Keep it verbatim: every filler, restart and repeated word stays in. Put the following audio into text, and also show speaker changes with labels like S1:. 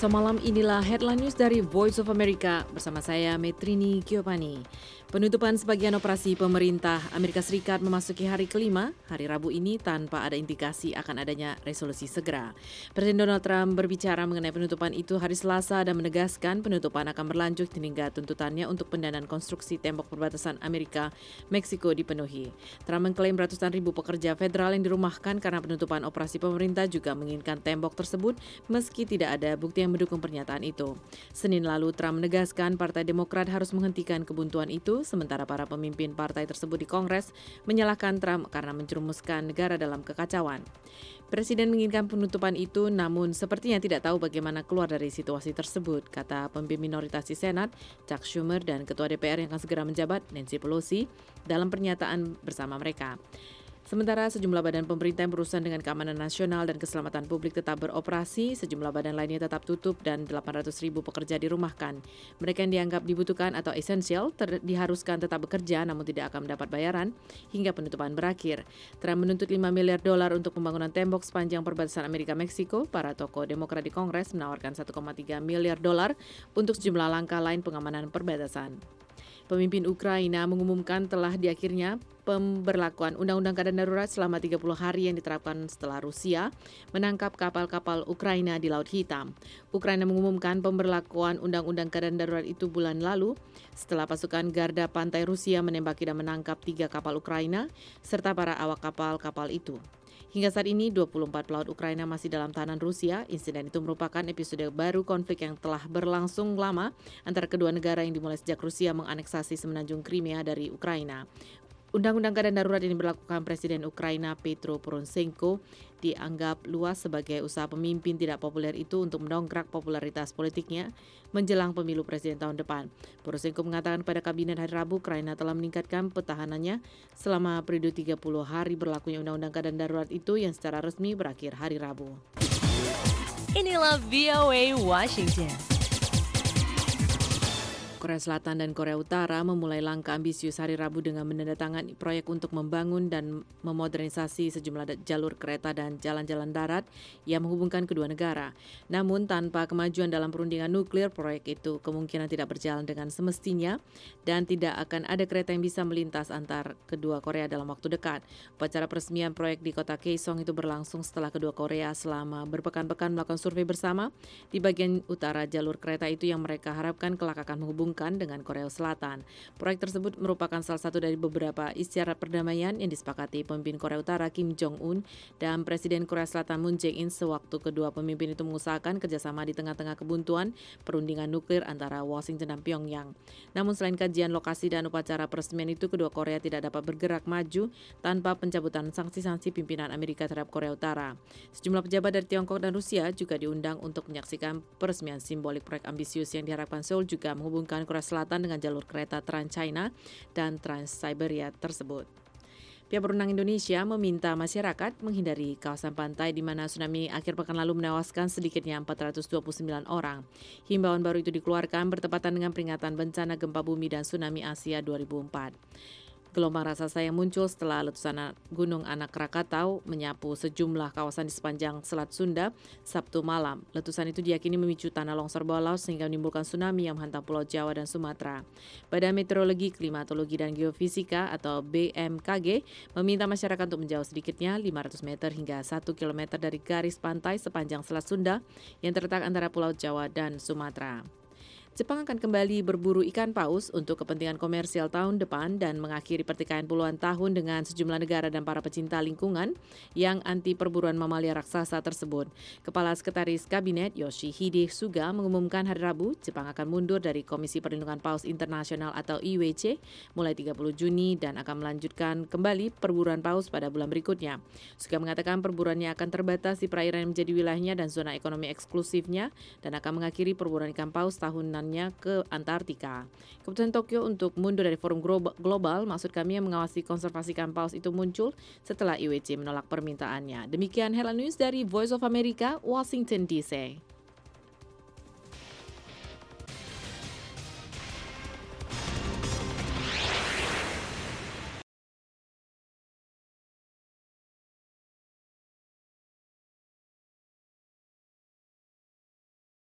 S1: Selasa malam inilah headline news dari Voice of America bersama saya Metrini Giovanni. Penutupan sebagian operasi pemerintah Amerika Serikat memasuki hari kelima, hari Rabu ini tanpa ada indikasi akan adanya resolusi segera. Presiden Donald Trump berbicara mengenai penutupan itu hari Selasa dan menegaskan penutupan akan berlanjut hingga tuntutannya untuk pendanaan konstruksi tembok perbatasan Amerika-Meksiko dipenuhi. Trump mengklaim ratusan ribu pekerja federal yang dirumahkan karena penutupan operasi pemerintah juga menginginkan tembok tersebut meski tidak ada bukti yang mendukung pernyataan itu. Senin lalu, Trump menegaskan Partai Demokrat harus menghentikan kebuntuan itu, sementara para pemimpin partai tersebut di Kongres menyalahkan Trump karena menjerumuskan negara dalam kekacauan. Presiden menginginkan penutupan itu, namun sepertinya tidak tahu bagaimana keluar dari situasi tersebut, kata pemimpin minoritas di Senat, Chuck Schumer, dan Ketua D P R yang akan segera menjabat, Nancy Pelosi, dalam pernyataan bersama mereka. Sementara sejumlah badan pemerintah yang berurusan dengan keamanan nasional dan keselamatan publik tetap beroperasi, sejumlah badan lainnya tetap tutup dan delapan ratus ribu pekerja dirumahkan. Mereka yang dianggap dibutuhkan atau esensial ter- diharuskan tetap bekerja namun tidak akan mendapat bayaran hingga penutupan berakhir. Trump menuntut lima miliar dolar untuk pembangunan tembok sepanjang perbatasan Amerika-Meksiko. Para tokoh Demokrat di Kongres menawarkan satu koma tiga miliar dolar untuk sejumlah langkah lain pengamanan perbatasan. Pemimpin Ukraina mengumumkan telah diakhirnya pemberlakuan Undang-Undang Keadaan Darurat selama tiga puluh hari yang diterapkan setelah Rusia menangkap kapal-kapal Ukraina di Laut Hitam. Ukraina mengumumkan pemberlakuan Undang-Undang Keadaan Darurat itu bulan lalu setelah pasukan Garda Pantai Rusia menembaki dan menangkap tiga kapal Ukraina serta para awak kapal-kapal itu. Hingga saat ini, dua puluh empat pelaut Ukraina masih dalam tahanan Rusia. Insiden itu merupakan episode baru konflik yang telah berlangsung lama antara kedua negara yang dimulai sejak Rusia menganeksasi semenanjung Crimea dari Ukraina. Undang-undang keadaan darurat ini diberlakukan Presiden Ukraina Petro Poroshenko dianggap luas sebagai usaha pemimpin tidak populer itu untuk mendongkrak popularitas politiknya menjelang pemilu presiden tahun depan. Poroshenko mengatakan pada kabinet hari Rabu, Ukraina telah meningkatkan pertahanannya selama periode tiga puluh hari berlakunya Undang-Undang keadaan darurat itu yang secara resmi berakhir hari Rabu.
S2: Inilah V O A Washington.
S1: Korea Selatan dan Korea Utara memulai langkah ambisius hari Rabu dengan menandatangani proyek untuk membangun dan memodernisasi sejumlah jalur kereta dan jalan-jalan darat yang menghubungkan kedua negara. Namun tanpa kemajuan dalam perundingan nuklir, proyek itu kemungkinan tidak berjalan dengan semestinya dan tidak akan ada kereta yang bisa melintas antar kedua Korea dalam waktu dekat. Upacara peresmian proyek di kota Kaesong itu berlangsung setelah kedua Korea selama berpekan-pekan melakukan survei bersama di bagian utara jalur kereta itu yang mereka harapkan kelak akan menghubungkan dengan Korea Selatan. Proyek tersebut merupakan salah satu dari beberapa isyarat perdamaian yang disepakati pemimpin Korea Utara Kim Jong-un dan Presiden Korea Selatan Moon Jae-in sewaktu kedua pemimpin itu mengusahakan kerjasama di tengah-tengah kebuntuan perundingan nuklir antara Washington dan Pyongyang. Namun selain kajian lokasi dan upacara peresmian itu, kedua Korea tidak dapat bergerak maju tanpa pencabutan sanksi-sanksi pimpinan Amerika terhadap Korea Utara. Sejumlah pejabat dari Tiongkok dan Rusia juga diundang untuk menyaksikan peresmian simbolik proyek ambisius yang diharapkan Seoul juga menghubungkan Korea Selatan dengan jalur kereta Trans-China dan Trans-Siberia tersebut. Pihak berwenang Indonesia meminta masyarakat menghindari kawasan pantai di mana tsunami akhir pekan lalu menewaskan sedikitnya empat ratus dua puluh sembilan orang. Himbauan baru itu dikeluarkan bertepatan dengan peringatan bencana gempa bumi dan tsunami Asia dua ribu empat. Gelombang raksasa yang muncul setelah letusan Gunung Anak Krakatau menyapu sejumlah kawasan di sepanjang Selat Sunda Sabtu malam. Letusan itu diyakini memicu tanah longsor bawah laut sehingga menimbulkan tsunami yang menghantam Pulau Jawa dan Sumatera. Badan Meteorologi, Klimatologi, dan Geofisika atau B M K G meminta masyarakat untuk menjauh sedikitnya lima ratus meter hingga satu kilometer dari garis pantai sepanjang Selat Sunda yang terletak antara Pulau Jawa dan Sumatera. Jepang akan kembali berburu ikan paus untuk kepentingan komersial tahun depan dan mengakhiri pertikaian puluhan tahun dengan sejumlah negara dan para pecinta lingkungan yang anti perburuan mamalia raksasa tersebut. Kepala Sekretaris Kabinet Yoshihide Suga mengumumkan hari Rabu Jepang akan mundur dari Komisi Perlindungan Paus Internasional atau I W C mulai tiga puluh Juni dan akan melanjutkan kembali perburuan paus pada bulan berikutnya. Suga mengatakan perburuannya akan terbatas di perairan yang menjadi wilayahnya dan zona ekonomi eksklusifnya dan akan mengakhiri perburuan ikan paus tahunan ke Antartika. Keputusan Tokyo untuk mundur dari forum global, maksud kami yang mengawasi konservasi ikan paus itu muncul setelah I W C menolak permintaannya. Demikian headline news dari Voice of America, Washington D C.